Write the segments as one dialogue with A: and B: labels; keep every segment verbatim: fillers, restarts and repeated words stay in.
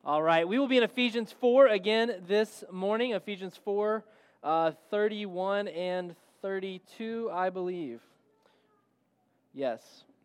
A: All right, we will be in Ephesians four again this morning, Ephesians four, uh, thirty-one and thirty-two, I believe. Yes.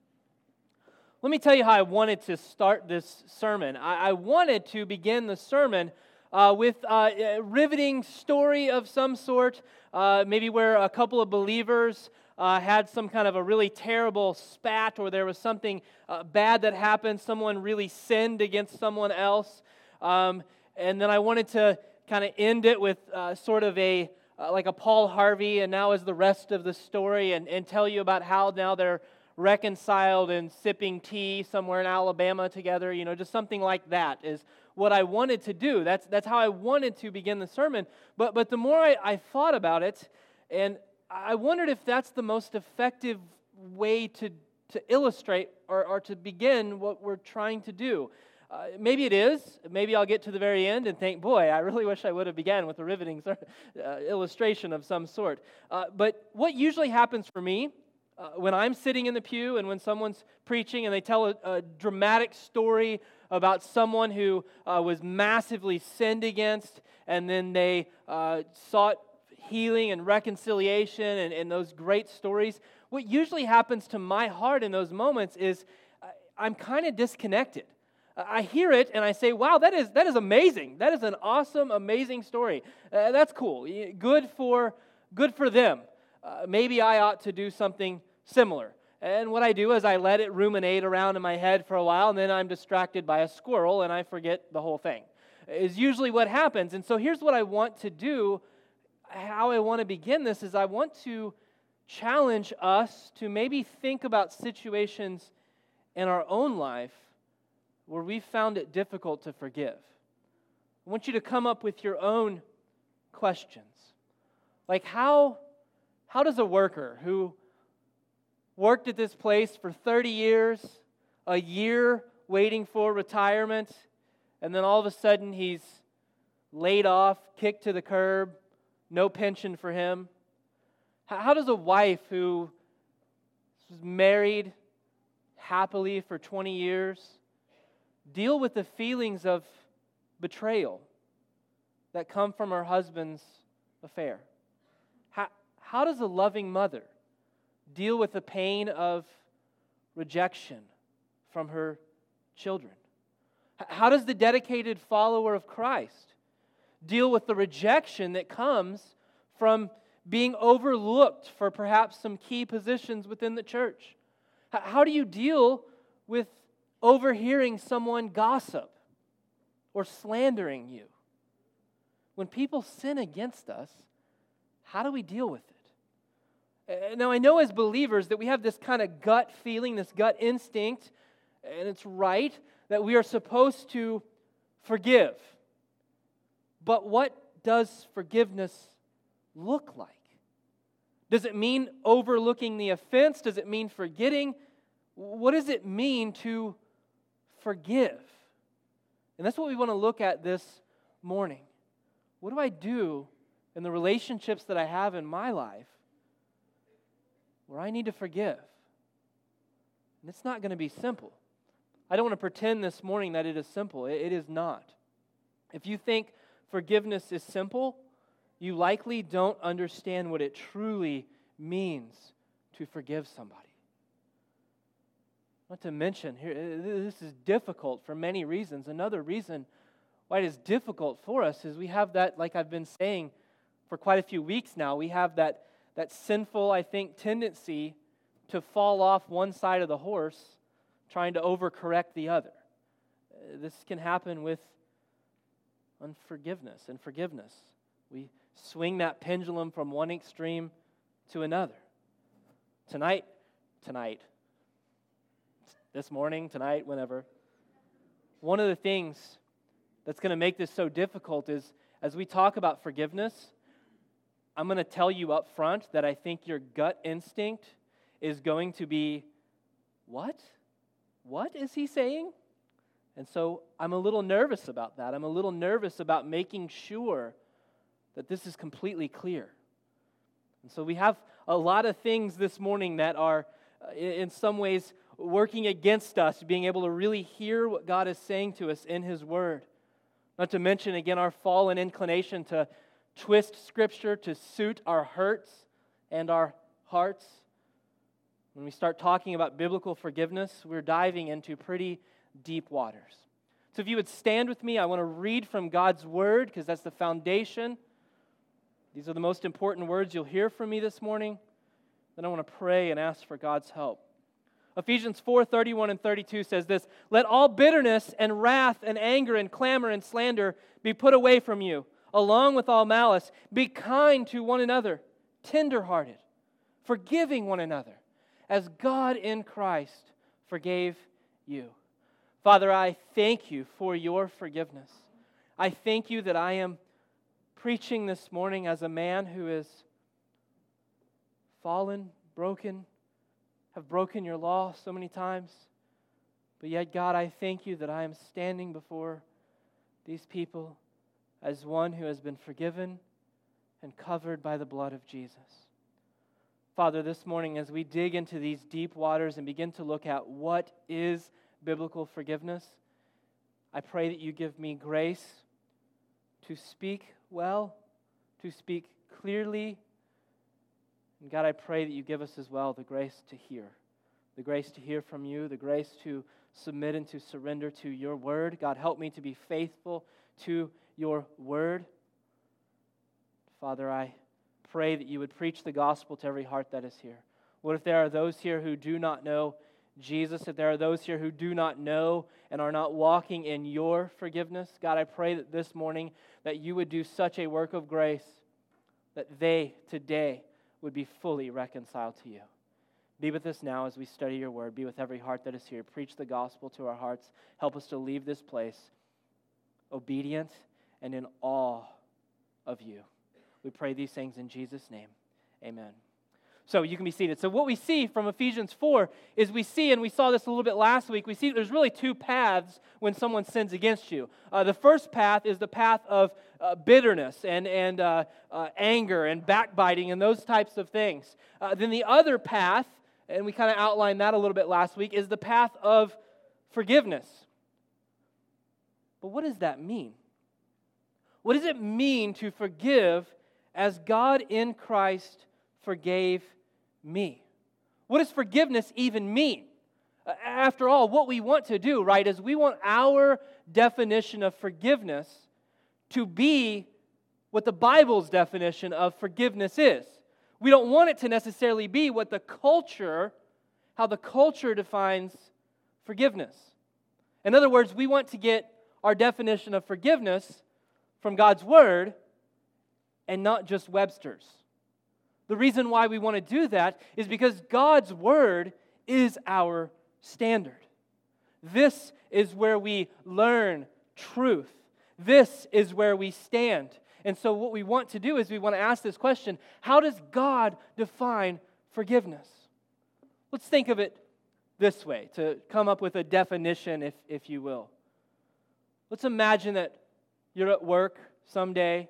A: Let me tell you how I wanted to start this sermon. I, I wanted to begin the sermon uh, with uh, a riveting story of some sort, uh, maybe where a couple of believers Uh, had some kind of a really terrible spat, or there was something uh, bad that happened, someone really sinned against someone else, um, and then I wanted to kind of end it with uh, sort of a, uh, like a Paul Harvey, and now is the rest of the story, and, and tell you about how now they're reconciled and sipping tea somewhere in Alabama together, you know, just something like that is what I wanted to do. That's that's how I wanted to begin the sermon, but, but the more I, I thought about it, and I wondered if that's the most effective way to, to illustrate or, or to begin what we're trying to do. Uh, maybe it is. Maybe I'll get to the very end and think, boy, I really wish I would have began with a riveting uh, illustration of some sort. Uh, but what usually happens for me uh, when I'm sitting in the pew and when someone's preaching and they tell a, a dramatic story about someone who uh, was massively sinned against, and then they uh, sought healing and reconciliation and, and those great stories, what usually happens to my heart in those moments is I'm kind of disconnected. I hear it and I say, wow, that is that is amazing. That is an awesome, amazing story. Uh, that's cool. Good for, good for them. Uh, maybe I ought to do something similar. And what I do is I let it ruminate around in my head for a while, and then I'm distracted by a squirrel and I forget the whole thing. Is usually what happens. And so here's what I want to do. How I want to begin this is I want to challenge us to maybe think about situations in our own life where we found it difficult to forgive. I want you to come up with your own questions. Like how, how does a worker who worked at this place for thirty years, a year waiting for retirement, and then all of a sudden he's laid off, kicked to the curb, no pension for him? How does a wife who was married happily for twenty years deal with the feelings of betrayal that come from her husband's affair? How, how does a loving mother deal with the pain of rejection from her children? How does the dedicated follower of Christ deal with the rejection that comes from being overlooked for perhaps some key positions within the church? How do you deal with overhearing someone gossip or slandering you? When people sin against us, how do we deal with it? Now, I know as believers that we have this kind of gut feeling, this gut instinct, and it's right, that we are supposed to forgive. But what does forgiveness look like? Does it mean overlooking the offense? Does it mean forgetting? What does it mean to forgive? And that's what we want to look at this morning. What do I do in the relationships that I have in my life where I need to forgive? And it's not going to be simple. I don't want to pretend this morning that it is simple. It is not. If you think forgiveness is simple, you likely don't understand what it truly means to forgive somebody. Not to mention, here, this is difficult for many reasons. Another reason why it is difficult for us is we have that, like I've been saying for quite a few weeks now, we have that, that sinful, I think, tendency to fall off one side of the horse trying to overcorrect the other. This can happen with unforgiveness and forgiveness. We swing that pendulum from one extreme to another. Tonight, tonight, this morning, tonight, whenever, one of the things that's going to make this so difficult is as we talk about forgiveness, I'm going to tell you up front that I think your gut instinct is going to be, what? What is he saying? And so I'm a little nervous about that. I'm a little nervous about making sure that this is completely clear. And so we have a lot of things this morning that are uh, in some ways working against us, being able to really hear what God is saying to us in His Word. Not to mention, again, our fallen inclination to twist Scripture to suit our hurts and our hearts. When we start talking about biblical forgiveness, we're diving into pretty deep waters. So if you would stand with me, I want to read from God's Word, because that's the foundation. These are the most important words you'll hear from me this morning. Then I want to pray and ask for God's help. Ephesians four, thirty-one and thirty-two says this, "Let all bitterness and wrath and anger and clamor and slander be put away from you, along with all malice. Be kind to one another, tender-hearted, forgiving one another, as God in Christ forgave you." Father, I thank you for your forgiveness. I thank you that I am preaching this morning as a man who is fallen, broken, have broken your law so many times. But yet, God, I thank you that I am standing before these people as one who has been forgiven and covered by the blood of Jesus. Father, this morning as we dig into these deep waters and begin to look at what is biblical forgiveness, I pray that you give me grace to speak well, to speak clearly. And God, I pray that you give us as well the grace to hear, the grace to hear from you, the grace to submit and to surrender to your word. God, help me to be faithful to your word. Father, I pray that you would preach the gospel to every heart that is here. What if there are those here who do not know Jesus, if there are those here who do not know and are not walking in your forgiveness? God, I pray that this morning that you would do such a work of grace that they today would be fully reconciled to you. Be with us now as we study your word. Be with every heart that is here. Preach the gospel to our hearts. Help us to leave this place obedient and in awe of you. We pray these things in Jesus' name. Amen. So you can be seated. So what we see from Ephesians four is we see, and we saw this a little bit last week, we see there's really two paths when someone sins against you. Uh, the first path is the path of uh, bitterness and, and uh, uh, anger and backbiting and those types of things. Uh, then the other path, and we kind of outlined that a little bit last week, is the path of forgiveness. But what does that mean? What does it mean to forgive as God in Christ forgave me? What does forgiveness even mean? After all, what we want to do, right, is we want our definition of forgiveness to be what the Bible's definition of forgiveness is. We don't want it to necessarily be what the culture, how the culture defines forgiveness. In other words, we want to get our definition of forgiveness from God's Word and not just Webster's. The reason why we want to do that is because God's Word is our standard. This is where we learn truth. This is where we stand. And so what we want to do is we want to ask this question: how does God define forgiveness? Let's think of it this way, to come up with a definition, if, if you will. Let's imagine that you're at work someday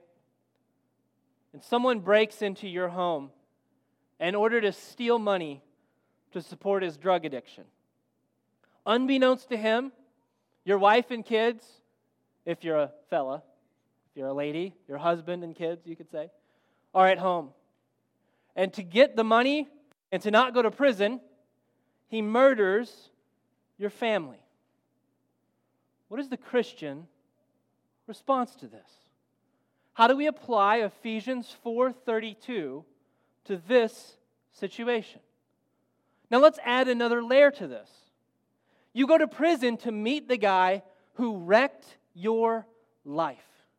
A: and someone breaks into your home in order to steal money to support his drug addiction. Unbeknownst to him, your wife and kids, if you're a fella, if you're a lady, your husband and kids, you could say, are at home. And to get the money and to not go to prison, he murders your family. What is the Christian response to this? How do we apply Ephesians four thirty-two to this situation? Now let's add another layer to this. You go to prison to meet the guy who wrecked your life.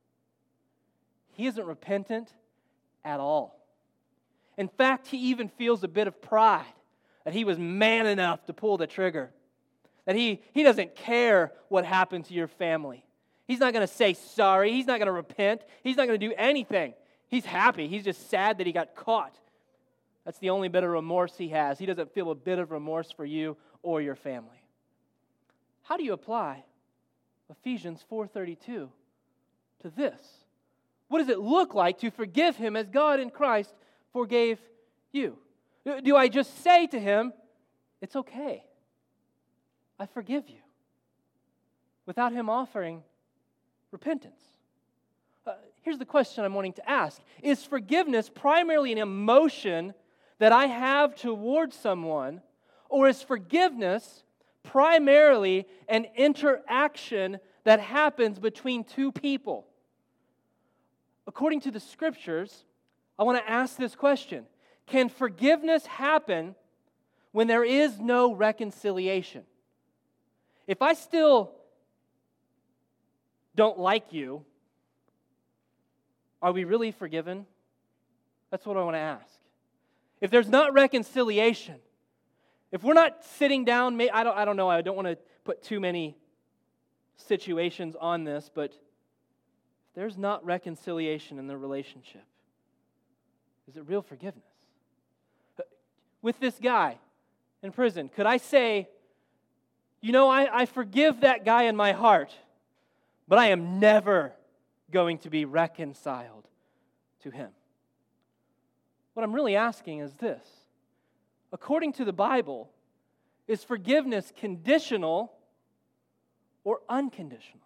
A: He isn't repentant at all. In fact, he even feels a bit of pride that he was man enough to pull the trigger. That he, he doesn't care what happened to your family. He's not going to say sorry. He's not going to repent. He's not going to do anything. He's happy. He's just sad that he got caught. That's the only bit of remorse he has. He doesn't feel a bit of remorse for you or your family. How do you apply Ephesians four thirty-two to this? What does it look like to forgive him as God in Christ forgave you? Do I just say to him, it's okay, I forgive you, without him offering repentance. Uh, here's the question I'm wanting to ask. Is forgiveness primarily an emotion that I have towards someone, or is forgiveness primarily an interaction that happens between two people? According to the Scriptures, I want to ask this question. Can forgiveness happen when there is no reconciliation? If I still don't like you, are we really forgiven? That's what I want to ask. If there's not reconciliation, if we're not sitting down, I don't, I don't know, I don't want to put too many situations on this, but if there's not reconciliation in the relationship, is it real forgiveness? With this guy in prison, could I say, you know, I, I forgive that guy in my heart, but I am never going to be reconciled to him? What I'm really asking is this. According to the Bible, is forgiveness conditional or unconditional?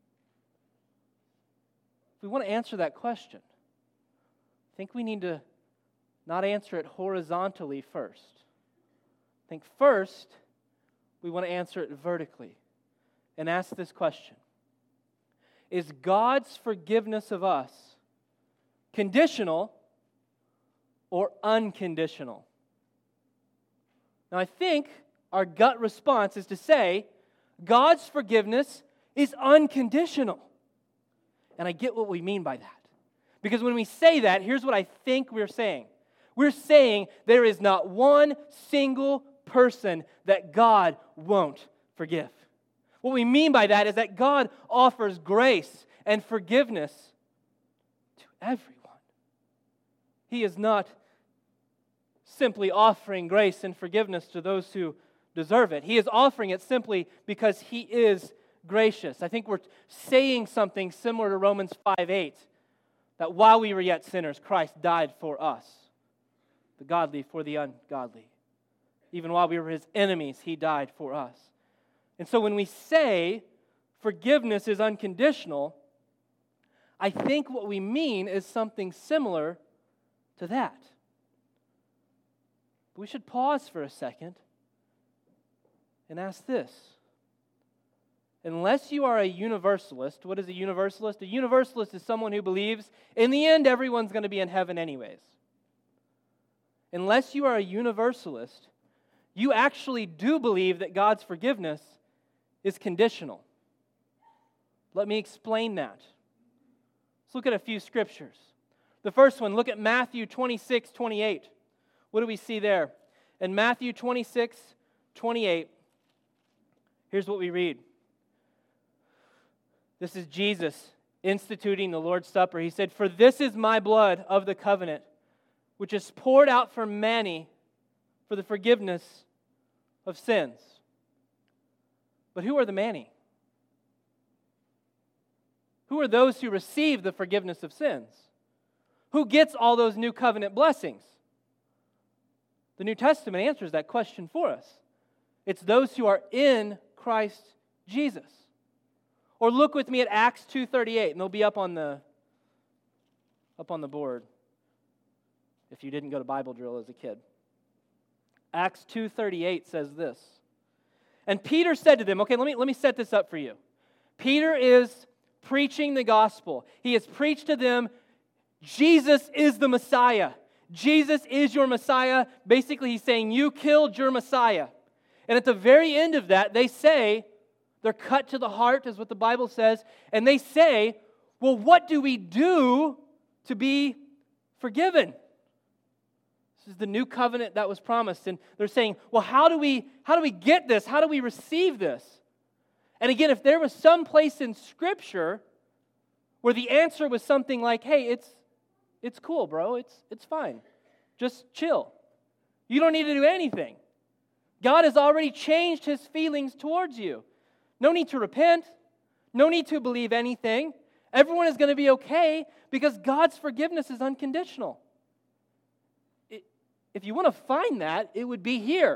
A: If we want to answer that question, I think we need to not answer it horizontally first. I think first, we want to answer it vertically and ask this question. Is God's forgiveness of us conditional or unconditional? Now, I think our gut response is to say God's forgiveness is unconditional. And I get what we mean by that. Because when we say that, here's what I think we're saying. We're saying there is not one single person that God won't forgive. What we mean by that is that God offers grace and forgiveness to everyone. He is not simply offering grace and forgiveness to those who deserve it. He is offering it simply because He is gracious. I think we're saying something similar to Romans five eight, that while we were yet sinners, Christ died for us, the godly for the ungodly. Even while we were His enemies, He died for us. And so when we say forgiveness is unconditional, I think what we mean is something similar to that. But we should pause for a second and ask this. Unless you are a universalist, what is a universalist? A universalist is someone who believes in the end everyone's going to be in heaven anyways. Unless you are a universalist, you actually do believe that God's forgiveness is conditional. Let me explain that. Let's look at a few scriptures. The first one, look at Matthew twenty-six twenty-eight. What do we see there? In Matthew twenty-six twenty-eight, here's what we read. This is Jesus instituting the Lord's Supper. He said, "For this is my blood of the covenant, which is poured out for many for the forgiveness of sins." But who are the many? Who are those who receive the forgiveness of sins? Who gets all those new covenant blessings? The New Testament answers that question for us. It's those who are in Christ Jesus. Or look with me at Acts two thirty-eight, and they'll be up on the up on the board if you didn't go to Bible drill as a kid. Acts two thirty-eight says this. And Peter said to them, okay, let me, let me set this up for you. Peter is preaching the gospel. He has preached to them, Jesus is the Messiah. Jesus is your Messiah. Basically, he's saying, you killed your Messiah. And at the very end of that, they say, they're cut to the heart, is what the Bible says, and they say, well, what do we do to be forgiven? This is the new covenant that was promised. And they're saying, well, how do we how do we get this? How do we receive this? And again, if there was some place in Scripture where the answer was something like, hey, it's it's cool, bro. It's it's fine. Just chill. You don't need to do anything. God has already changed His feelings towards you. No need to repent. No need to believe anything. Everyone is going to be okay because God's forgiveness is unconditional. If you want to find that, it would be here.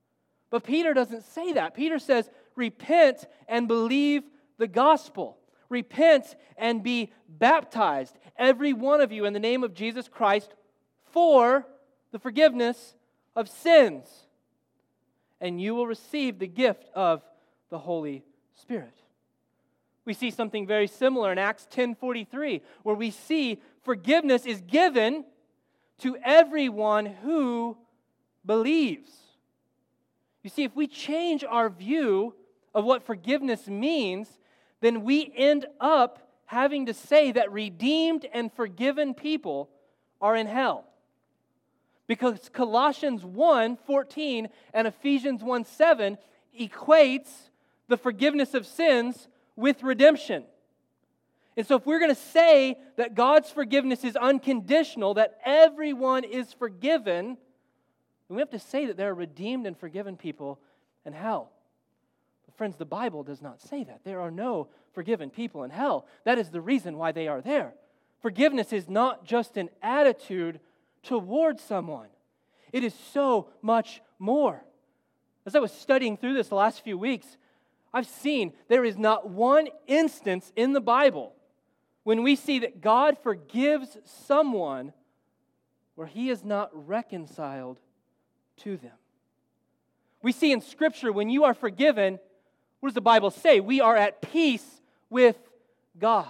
A: But Peter doesn't say that. Peter says, repent and believe the gospel. repent and be baptized, every one of you, in the name of Jesus Christ, for the forgiveness of sins, and you will receive the gift of the Holy Spirit. We see something very similar in Acts ten forty-three, where we see forgiveness is given to everyone who believes. You see, if we change our view of what forgiveness means, then we end up having to say that redeemed and forgiven people are in hell. Because Colossians one fourteen and Ephesians one seven equates the forgiveness of sins with redemption. And so if we're going to say that God's forgiveness is unconditional, that everyone is forgiven, then we have to say that there are redeemed and forgiven people in hell. But friends, the Bible does not say that. There are no forgiven people in hell. That is the reason why they are there. Forgiveness is not just an attitude towards someone. It is so much more. As I was studying through this the last few weeks, I've seen there is not one instance in the Bible when we see that God forgives someone where He is not reconciled to them. We see in Scripture when you are forgiven, what does the Bible say? We are at peace with God.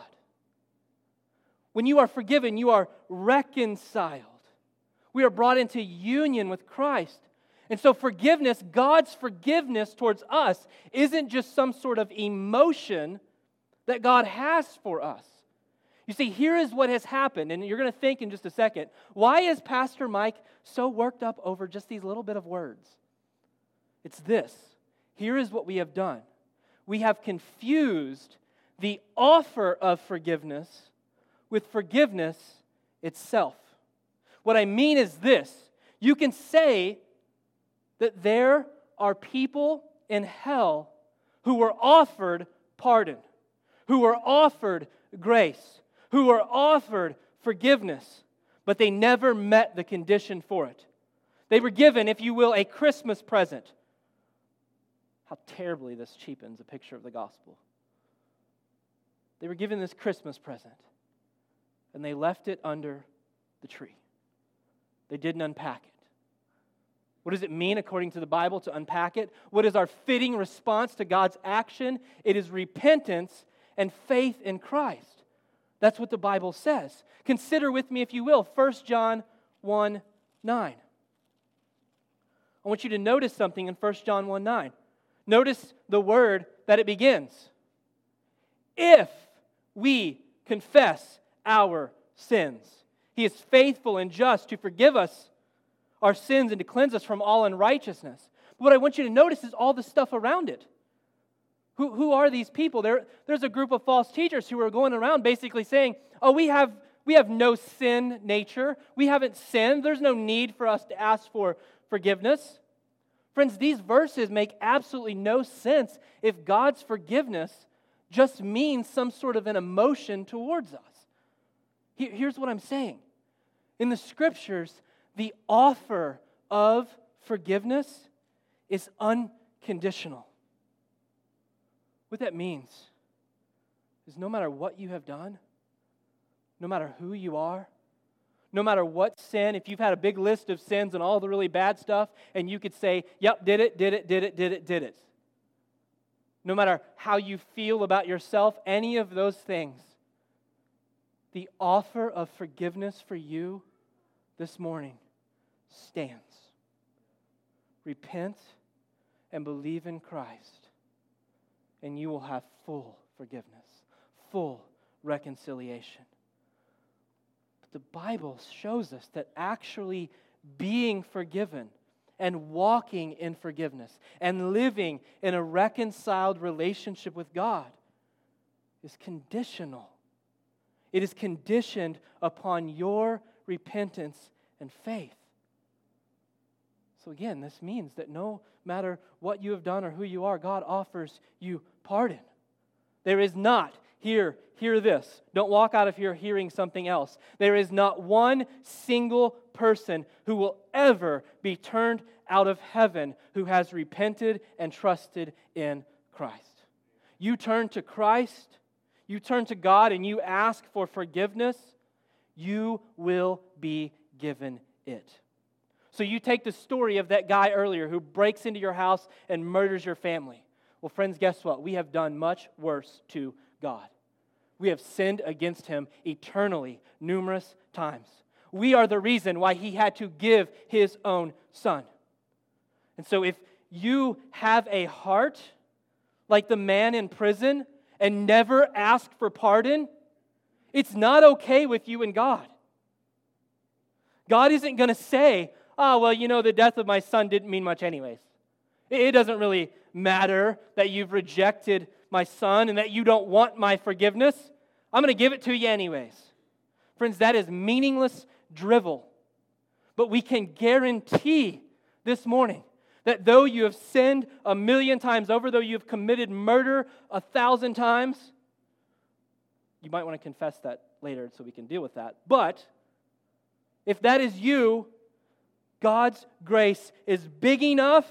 A: When you are forgiven, you are reconciled. We are brought into union with Christ. And so forgiveness, God's forgiveness towards us, isn't just some sort of emotion that God has for us. You see, here is what has happened, and you're going to think in just a second, why is Pastor Mike so worked up over just these little bit of words? It's this. Here is what we have done. We have confused the offer of forgiveness with forgiveness itself. What I mean is this. You can say that there are people in hell who were offered pardon, who were offered grace, who were offered forgiveness, but they never met the condition for it. They were given, if you will, a Christmas present. How terribly this cheapens a picture of the gospel. They were given this Christmas present, and they left it under the tree. They didn't unpack it. What does it mean, according to the Bible, to unpack it? What is our fitting response to God's action? It is repentance and faith in Christ. That's what the Bible says. Consider with me, if you will, First John one nine. I want you to notice something in First John one nine. Notice the word that it begins. If we confess our sins, He is faithful and just to forgive us our sins and to cleanse us from all unrighteousness. But what I want you to notice is all the stuff around it. Who, who are these people? There, there's a group of false teachers who are going around basically saying, oh, we have, we have no sin nature. We haven't sinned. There's no need for us to ask for forgiveness. Friends, these verses make absolutely no sense if God's forgiveness just means some sort of an emotion towards us. Here, here's what I'm saying. In the Scriptures, the offer of forgiveness is unconditional. What that means is no matter what you have done, no matter who you are, no matter what sin, if you've had a big list of sins and all the really bad stuff, and you could say, yep, did it, did it, did it, did it, did it. No matter how you feel about yourself, any of those things, the offer of forgiveness for you this morning stands. Repent and believe in Christ, and you will have full forgiveness, full reconciliation. But the Bible shows us that actually being forgiven and walking in forgiveness and living in a reconciled relationship with God is conditional. It is conditioned upon your repentance and faith. So again, this means that no matter what you have done or who you are, God offers you pardon. There is not, here, hear this. Don't walk out of here hearing something else. There is not one single person who will ever be turned out of heaven who has repented and trusted in Christ. You turn to Christ, you turn to God and you ask for forgiveness, you will be given it. So you take the story of that guy earlier who breaks into your house and murders your family. Well, friends, guess what? We have done much worse to God. We have sinned against Him eternally, numerous times. We are the reason why He had to give His own Son. And so if you have a heart like the man in prison and never ask for pardon, it's not okay with you and God. God isn't going to say, oh, well, you know, the death of my son didn't mean much anyways. It doesn't really matter that you've rejected my son and that you don't want my forgiveness. I'm going to give it to you anyways. Friends, that is meaningless drivel. But we can guarantee this morning that though you have sinned a million times over, though you have committed murder a thousand times, you might want to confess that later so we can deal with that. But if that is you, God's grace is big enough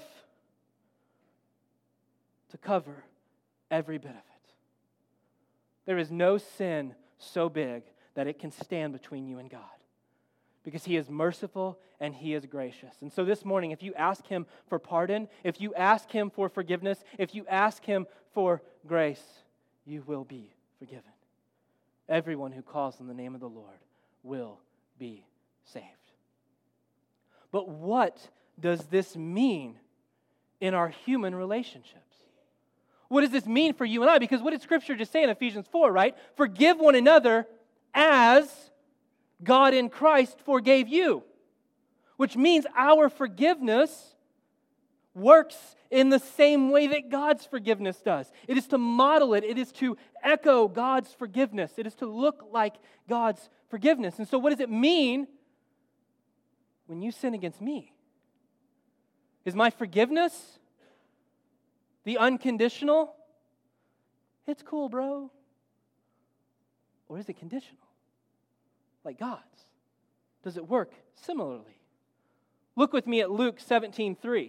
A: to cover every bit of it. There is no sin so big that it can stand between you and God, because He is merciful and He is gracious. And so this morning, if you ask Him for pardon, if you ask Him for forgiveness, if you ask Him for grace, you will be forgiven. Everyone who calls on the name of the Lord will be saved. But what does this mean in our human relationships? What does this mean for you and I? Because what did Scripture just say in Ephesians four, right? Forgive one another as God in Christ forgave you. Which means our forgiveness works in the same way that God's forgiveness does. It is to model it. It is to echo God's forgiveness. It is to look like God's forgiveness. And so what does it mean when you sin against me? Is my forgiveness the unconditional? It's cool, bro. Or is it conditional? Like God's? Does it work similarly? Look with me at Luke seventeen three.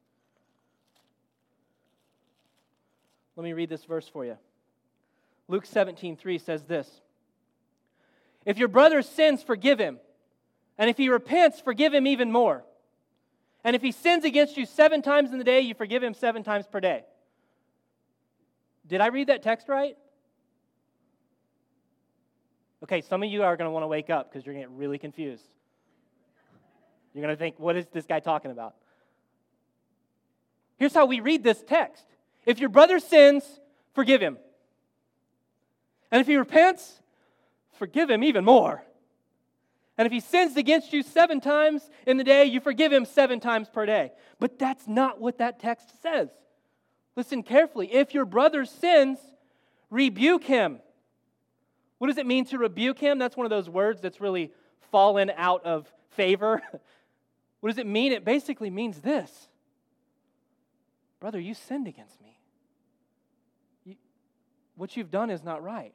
A: Let me read this verse for you. Luke seventeen three says this: if your brother sins, forgive him. And if he repents, forgive him even more. And if he sins against you seven times in the day, you forgive him seven times per day. Did I read that text right? Okay, some of you are going to want to wake up because you're going to get really confused. You're going to think, what is this guy talking about? Here's how we read this text. If your brother sins, forgive him. And if he repents, forgive him even more. And if he sins against you seven times in the day, you forgive him seven times per day. But that's not what that text says. Listen carefully. If your brother sins, rebuke him. What does it mean to rebuke him? That's one of those words that's really fallen out of favor. What does it mean? It basically means this: brother, you sinned against me. You, what you've done is not right.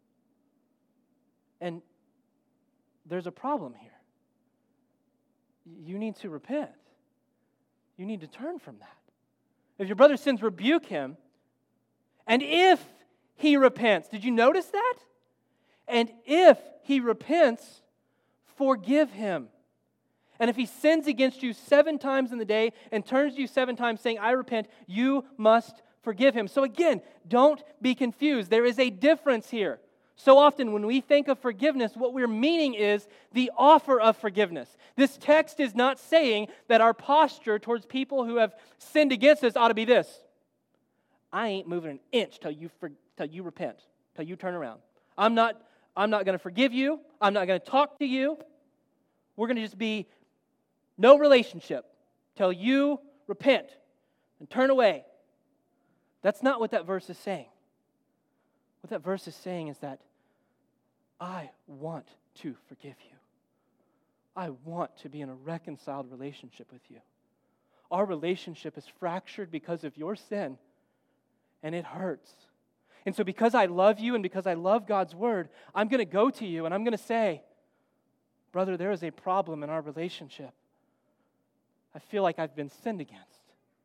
A: And there's a problem here. You need to repent. You need to turn from that. If your brother sins, rebuke him. And if he repents, did you notice that? And if he repents, forgive him. And if he sins against you seven times in the day and turns to you seven times saying, I repent, you must forgive him. So again, don't be confused. There is a difference here. So often when we think of forgiveness, what we're meaning is the offer of forgiveness. This text is not saying that our posture towards people who have sinned against us ought to be this: I ain't moving an inch till you for, till you repent, till you turn around. I'm not, I'm not going to forgive you. I'm not going to talk to you. We're going to just be no relationship till you repent and turn away. That's not what that verse is saying. What that verse is saying is that I want to forgive you. I want to be in a reconciled relationship with you. Our relationship is fractured because of your sin, and it hurts. And so because I love you and because I love God's word, I'm going to go to you and I'm going to say, brother, there is a problem in our relationship. I feel like I've been sinned against.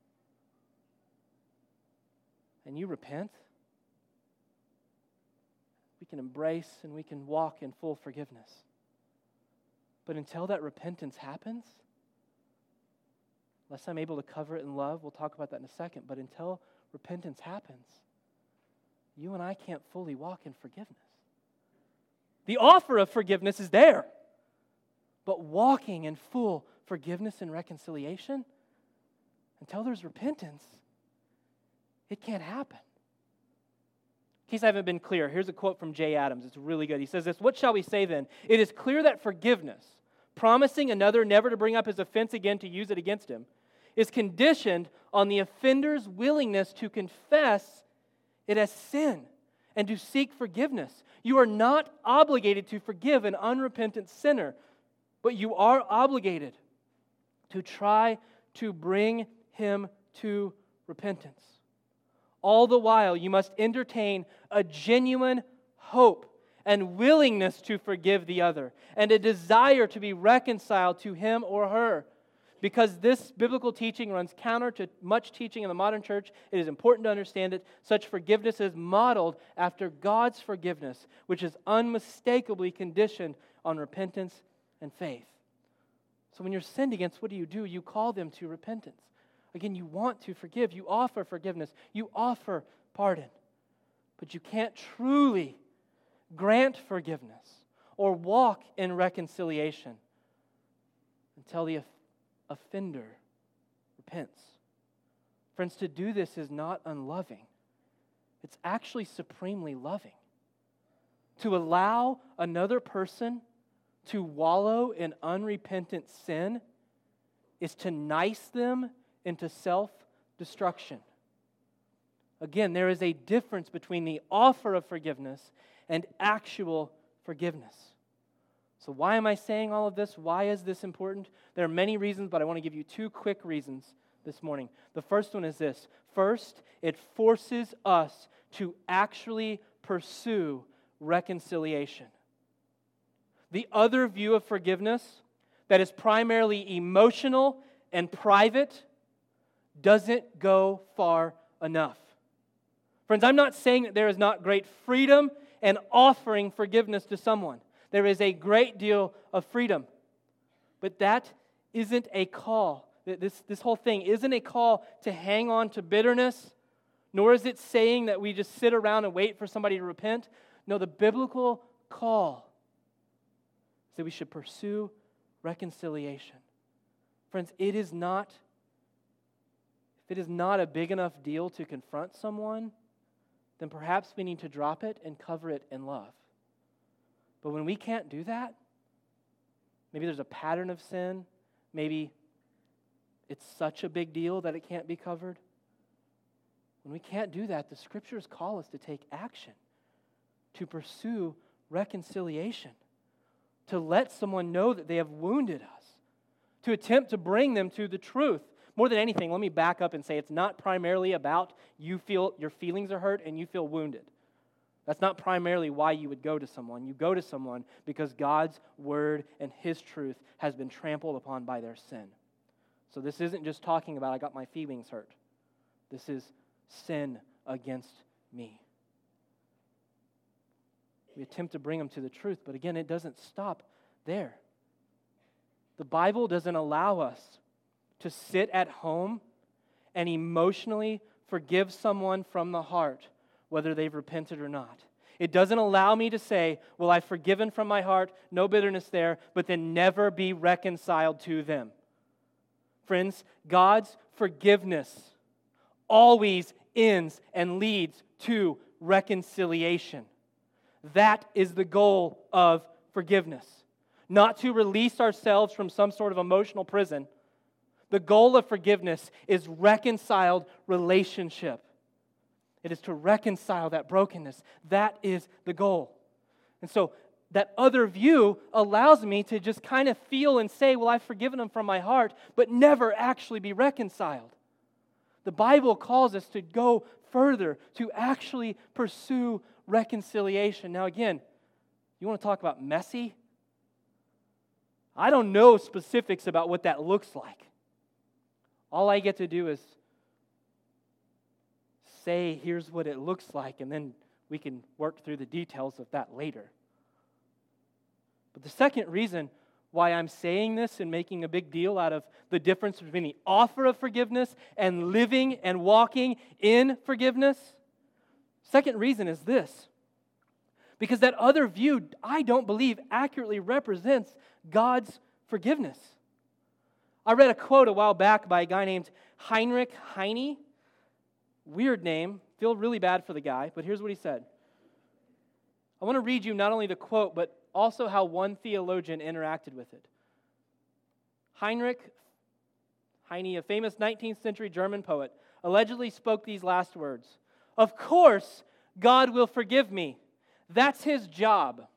A: And you repent. we can embrace and we can walk in full forgiveness. But until that repentance happens, unless I'm able to cover it in love, we'll talk about that in a second, but until repentance happens, you and I can't fully walk in forgiveness. The offer of forgiveness is there, but walking in full forgiveness and reconciliation, until there's repentance, it can't happen. In case I haven't been clear, here's a quote from Jay Adams. It's really good. He says this, "What shall we say then? It is clear that forgiveness, promising another never to bring up his offense again to use it against him, is conditioned on the offender's willingness to confess it as sin and to seek forgiveness. You are not obligated to forgive an unrepentant sinner, but you are obligated to try to bring him to repentance. All the while, you must entertain a genuine hope and willingness to forgive the other, and a desire to be reconciled to him or her. Because this biblical teaching runs counter to much teaching in the modern church, it is important to understand it. Such forgiveness is modeled after God's forgiveness, which is unmistakably conditioned on repentance and faith." So when you're sinned against, what do you do? You call them to repentance. Again, you want to forgive. You offer forgiveness. You offer pardon. But you can't truly grant forgiveness or walk in reconciliation until the offender repents. Friends, to do this is not unloving. It's actually supremely loving. To allow another person to wallow in unrepentant sin is to nice them into self-destruction. Again, there is a difference between the offer of forgiveness and actual forgiveness. So why am I saying all of this? Why is this important? There are many reasons, but I want to give you two quick reasons this morning. The first one is this. First, it forces us to actually pursue reconciliation. The other view of forgiveness that is primarily emotional and private doesn't go far enough. Friends, I'm not saying that there is not great freedom in offering forgiveness to someone. There is a great deal of freedom. But that isn't a call. This, this whole thing isn't a call to hang on to bitterness, nor is it saying that we just sit around and wait for somebody to repent. No, the biblical call is that we should pursue reconciliation. Friends, it is not, if it is not a big enough deal to confront someone, then perhaps we need to drop it and cover it in love. But when we can't do that, maybe there's a pattern of sin, maybe it's such a big deal that it can't be covered. When we can't do that, the Scriptures call us to take action, to pursue reconciliation, to let someone know that they have wounded us, to attempt to bring them to the truth. More than anything, let me back up and say it's not primarily about you feel your feelings are hurt and you feel wounded. That's not primarily why you would go to someone. You go to someone because God's word and His truth has been trampled upon by their sin. So this isn't just talking about I got my feelings hurt. This is sin against me. We attempt to bring them to the truth, but again, it doesn't stop there. The Bible doesn't allow us to sit at home and emotionally forgive someone from the heart, whether they've repented or not. It doesn't allow me to say, well, I've forgiven from my heart, no bitterness there, but then never be reconciled to them. Friends, God's forgiveness always ends and leads to reconciliation. That is the goal of forgiveness. Not to release ourselves from some sort of emotional prison. The goal of forgiveness is reconciled relationship. It is to reconcile that brokenness. That is the goal. And so that other view allows me to just kind of feel and say, well, I've forgiven them from my heart, but never actually be reconciled. The Bible calls us to go further, to actually pursue reconciliation. Now again, you want to talk about messy? I don't know specifics about what that looks like. All I get to do is say, here's what it looks like, and then we can work through the details of that later. But the second reason why I'm saying this and making a big deal out of the difference between the offer of forgiveness and living and walking in forgiveness, second reason is this. Because that other view, I don't believe, accurately represents God's forgiveness. I read a quote a while back by a guy named Heinrich Heine. Weird name. Feel really bad for the guy, but here's what he said. I want to read you not only the quote, but also how one theologian interacted with it. Heinrich Heine, a famous nineteenth century German poet, allegedly spoke these last words. "Of course, God will forgive me. That's His job."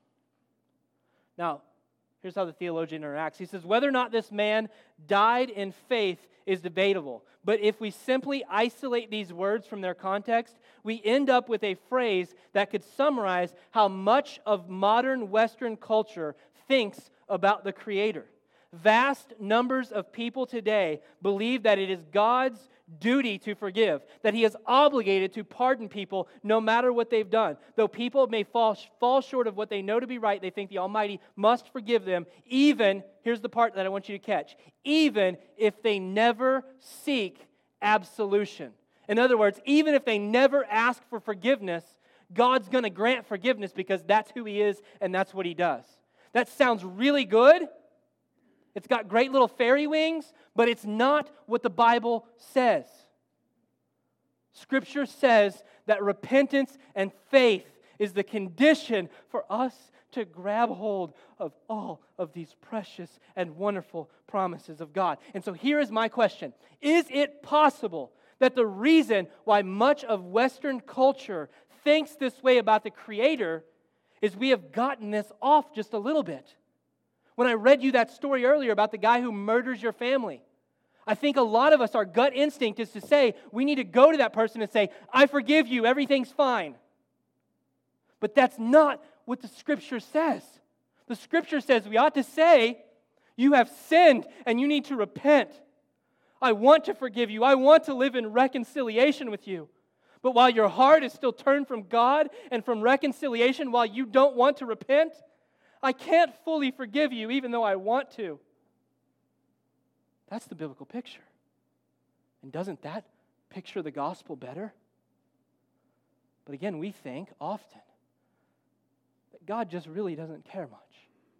A: Now, here's how the theologian interacts. He says, whether or not this man died in faith is debatable. But if we simply isolate these words from their context, we end up with a phrase that could summarize how much of modern Western culture thinks about the Creator. Vast numbers of people today believe that it is God's duty to forgive, that He is obligated to pardon people no matter what they've done. Though people may fall, fall short of what they know to be right, they think the Almighty must forgive them, even, here's the part that I want you to catch, even if they never seek absolution. In other words, even if they never ask for forgiveness, God's going to grant forgiveness because that's who He is and that's what He does. That sounds really good. It's got great little fairy wings, but it's not what the Bible says. Scripture says that repentance and faith is the condition for us to grab hold of all of these precious and wonderful promises of God. And so here is my question. Is it possible that the reason why much of Western culture thinks this way about the Creator is we have gotten this off just a little bit? When I read you that story earlier about the guy who murders your family, I think a lot of us, our gut instinct is to say, we need to go to that person and say, I forgive you, everything's fine. But that's not what the Scripture says. The Scripture says we ought to say, you have sinned and you need to repent. I want to forgive you. I want to live in reconciliation with you. But while your heart is still turned from God and from reconciliation, while you don't want to repent, I can't fully forgive you even though I want to. That's the biblical picture. And doesn't that picture the gospel better? But again, we think often that God just really doesn't care much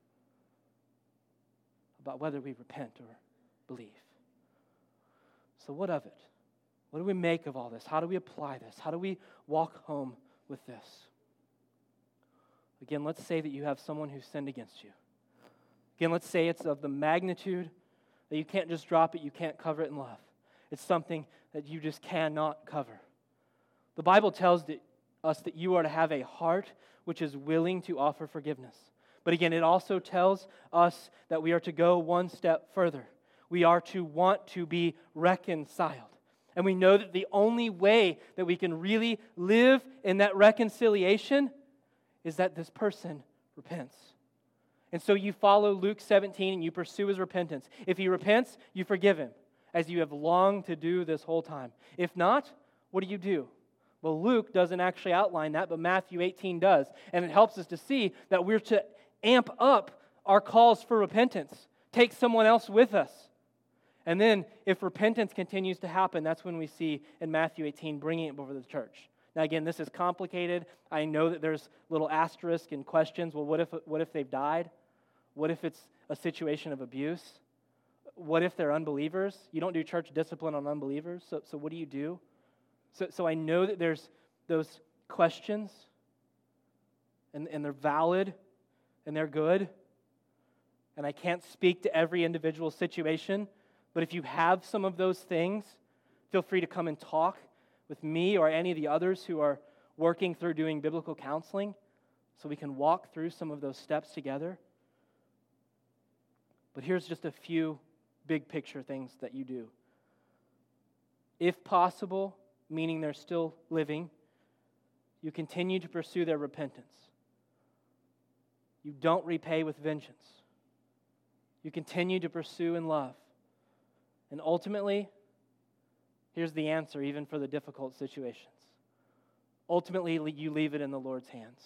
A: about whether we repent or believe. So what of it? What do we make of all this? How do we apply this? How do we walk home with this? Again, let's say that you have someone who sinned against you. Again, let's say it's of the magnitude that you can't just drop it, you can't cover it in love. It's something that you just cannot cover. The Bible tells us that you are to have a heart which is willing to offer forgiveness. But again, it also tells us that we are to go one step further. We are to want to be reconciled. And we know that the only way that we can really live in that reconciliation is that this person repents. And so you follow Luke seventeen and you pursue his repentance. If he repents, you forgive him, as you have longed to do this whole time. If not, what do you do? Well, Luke doesn't actually outline that, but Matthew eighteen does. And it helps us to see that we're to amp up our calls for repentance. Take someone else with us. And then, if repentance continues to happen, that's when we see in Matthew eighteen bringing it before the church. Now, again, this is complicated. I know that there's little asterisks and questions. Well, what if what if they've died? What if it's a situation of abuse? What if they're unbelievers? You don't do church discipline on unbelievers, so, so what do you do? So, so I know that there's those questions, and, and they're valid, and they're good, and I can't speak to every individual situation, but if you have some of those things, feel free to come and talk with me or any of the others who are working through doing biblical counseling so we can walk through some of those steps together. But here's just a few big picture things that you do. If possible, meaning they're still living, you continue to pursue their repentance. You don't repay with vengeance. You continue to pursue in love. And ultimately, here's the answer even for the difficult situations. ultimately you leave it in the Lord's hands.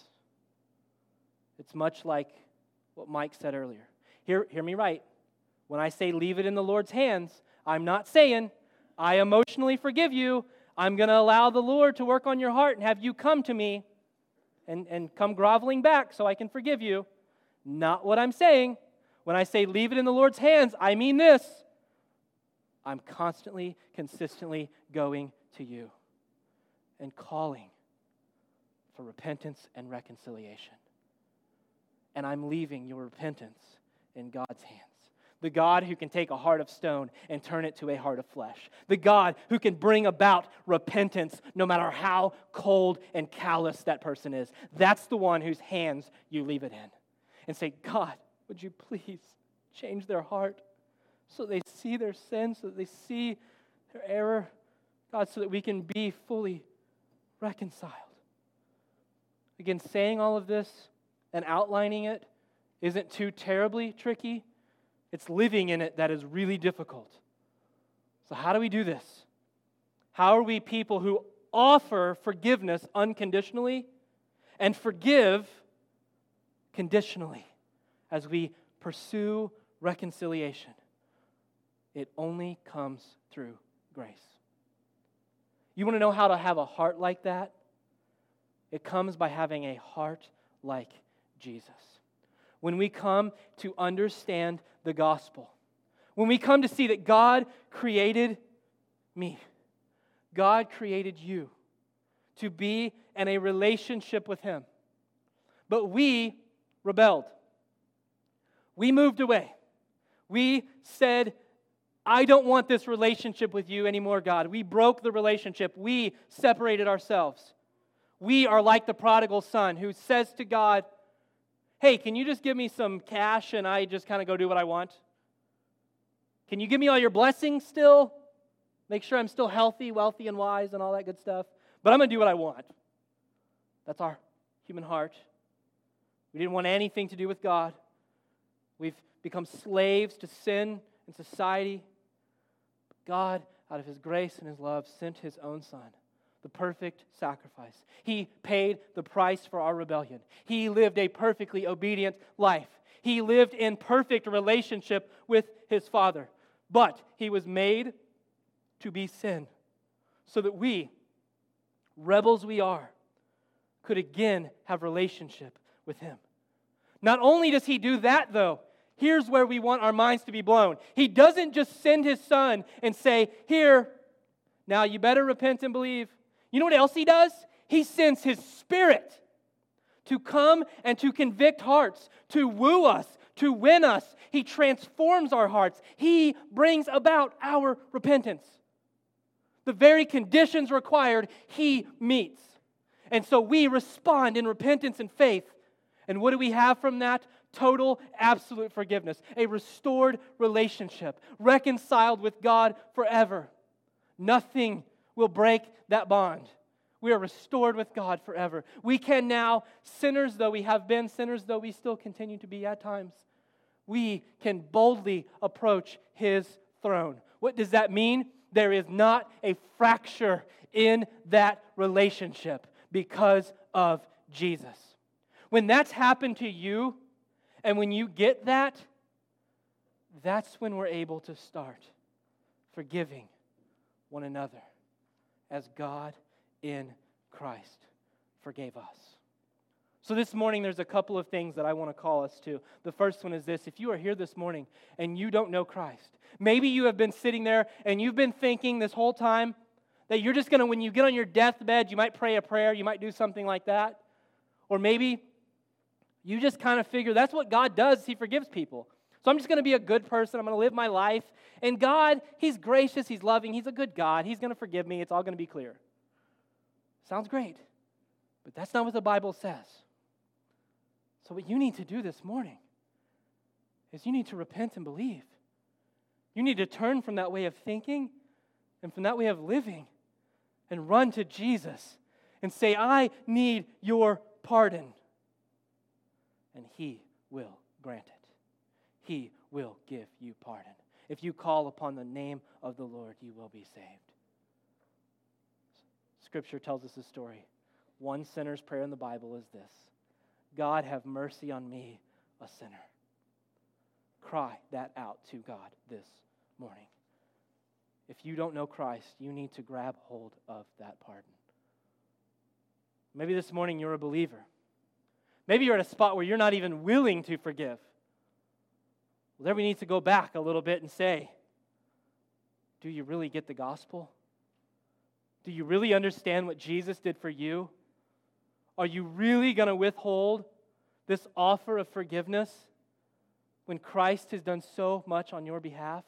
A: It's much like what Mike said earlier. Hear, hear me right. When I say leave it in the Lord's hands, I'm not saying I emotionally forgive you. I'm going to allow the Lord to work on your heart and have you come to me and, and come groveling back so I can forgive you. Not what I'm saying. When I say leave it in the Lord's hands, I mean this. I'm constantly, consistently going to you and calling for repentance and reconciliation. And I'm leaving your repentance in God's hands. The God who can take a heart of stone and turn it to a heart of flesh. The God who can bring about repentance no matter how cold and callous that person is. That's the one whose hands you leave it in. And say, God, would you please change their heart so they see their sin, so that they see their error, God, so that we can be fully reconciled. Again, saying all of this and outlining it isn't too terribly tricky. It's living in it that is really difficult. So how do we do this? How are we people who offer forgiveness unconditionally and forgive conditionally as we pursue reconciliation? It only comes through grace. You want to know how to have a heart like that? It comes by having a heart like Jesus. When we come to understand the gospel, when we come to see that God created me, God created you to be in a relationship with Him, but we rebelled. We moved away. We said, I don't want this relationship with you anymore, God. We broke the relationship. We separated ourselves. We are like the prodigal son who says to God, hey, can you just give me some cash and I just kind of go do what I want? Can you give me all your blessings still? Make sure I'm still healthy, wealthy, and wise and all that good stuff. But I'm going to do what I want. That's our human heart. We didn't want anything to do with God. We've become slaves to sin and society. God, out of His grace and His love, sent His own Son, the perfect sacrifice. He paid the price for our rebellion. He lived a perfectly obedient life. He lived in perfect relationship with His Father. But He was made to be sin so that we, rebels we are, could again have relationship with Him. Not only does He do that, though, here's where we want our minds to be blown. He doesn't just send His Son and say, here, now you better repent and believe. You know what else He does? He sends His Spirit to come and to convict hearts, to woo us, to win us. He transforms our hearts. He brings about our repentance. The very conditions required, He meets. And so we respond in repentance and faith. And what do we have from that? Total, absolute forgiveness. A restored relationship. Reconciled with God forever. Nothing will break that bond. We are restored with God forever. We can now, sinners though we have been, sinners though we still continue to be at times, we can boldly approach His throne. What does that mean? There is not a fracture in that relationship because of Jesus. When that's happened to you, and when you get that, that's when we're able to start forgiving one another as God in Christ forgave us. So this morning, there's a couple of things that I want to call us to. The first one is this. If you are here this morning and you don't know Christ, maybe you have been sitting there and you've been thinking this whole time that you're just going to, when you get on your deathbed, you might pray a prayer, you might do something like that. Or maybe you just kind of figure that's what God does. He forgives people. So I'm just going to be a good person. I'm going to live my life. And God, He's gracious. He's loving. He's a good God. He's going to forgive me. It's all going to be clear. Sounds great. But that's not what the Bible says. So what you need to do this morning is you need to repent and believe. You need to turn from that way of thinking and from that way of living and run to Jesus and say, I need your pardon. And He will grant it. He will give you pardon. If you call upon the name of the Lord, you will be saved. Scripture tells us a story. one sinner's prayer in the Bible is this: God, have mercy on me, a sinner. Cry that out to God this morning. If you don't know Christ, you need to grab hold of that pardon. Maybe this morning you're a believer. Maybe you're at a spot where you're not even willing to forgive. Well, there we need to go back a little bit and say, do you really get the gospel? Do you really understand what Jesus did for you? Are you really going to withhold this offer of forgiveness when Christ has done so much on your behalf?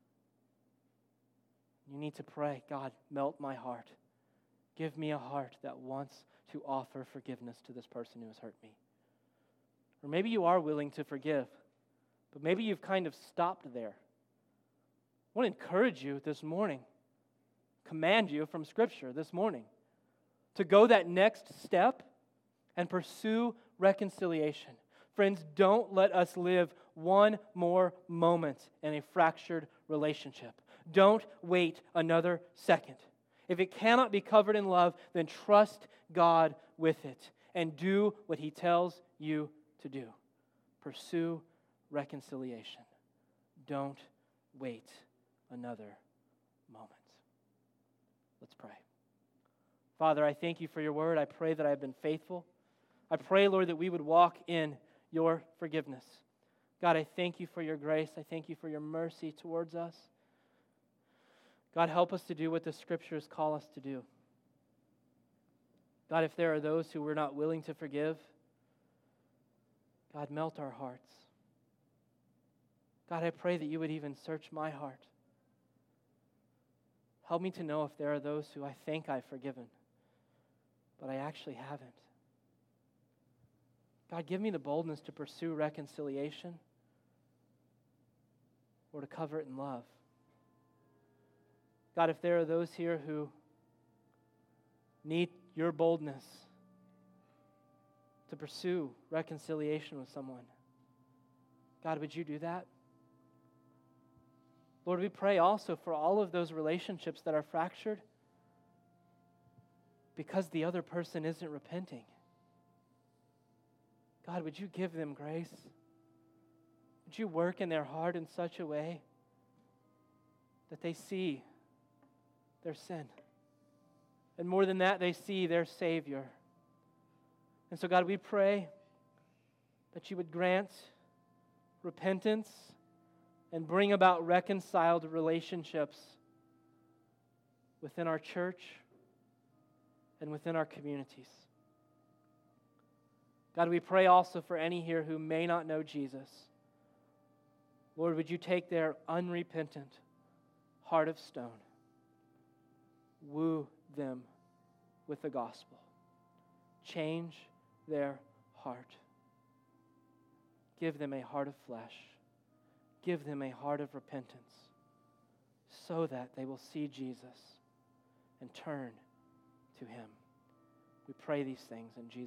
A: You need to pray, God, melt my heart. Give me a heart that wants to offer forgiveness to this person who has hurt me. Or maybe you are willing to forgive, but maybe you've kind of stopped there. I want to encourage you this morning, command you from Scripture this morning, to go that next step and pursue reconciliation. Friends, don't let us live one more moment in a fractured relationship. Don't wait another second. If it cannot be covered in love, then trust God with it and do what He tells you to do. Pursue reconciliation. Don't wait another moment. Let's pray. Father, I thank you for your word. I pray that I have been faithful. I pray, Lord, that we would walk in your forgiveness. God, I thank you for your grace. I thank you for your mercy towards us. God, help us to do what the Scriptures call us to do. God, if there are those who we're not willing to forgive, God, melt our hearts. God, I pray that you would even search my heart. Help me to know if there are those who I think I've forgiven, but I actually haven't. God, give me the boldness to pursue reconciliation or to cover it in love. God, if there are those here who need your boldness to pursue reconciliation with someone, God, would you do that? Lord, we pray also for all of those relationships that are fractured because the other person isn't repenting. God, would you give them grace? Would you work in their heart in such a way that they see their sin? And more than that, they see their Savior. And so, God, we pray that you would grant repentance and bring about reconciled relationships within our church and within our communities. God, we pray also for any here who may not know Jesus. Lord, would you take their unrepentant heart of stone, woo them with the gospel, change their heart, give them a heart of flesh, give them a heart of repentance, so that they will see Jesus and turn to Him. We pray these things in Jesus' name.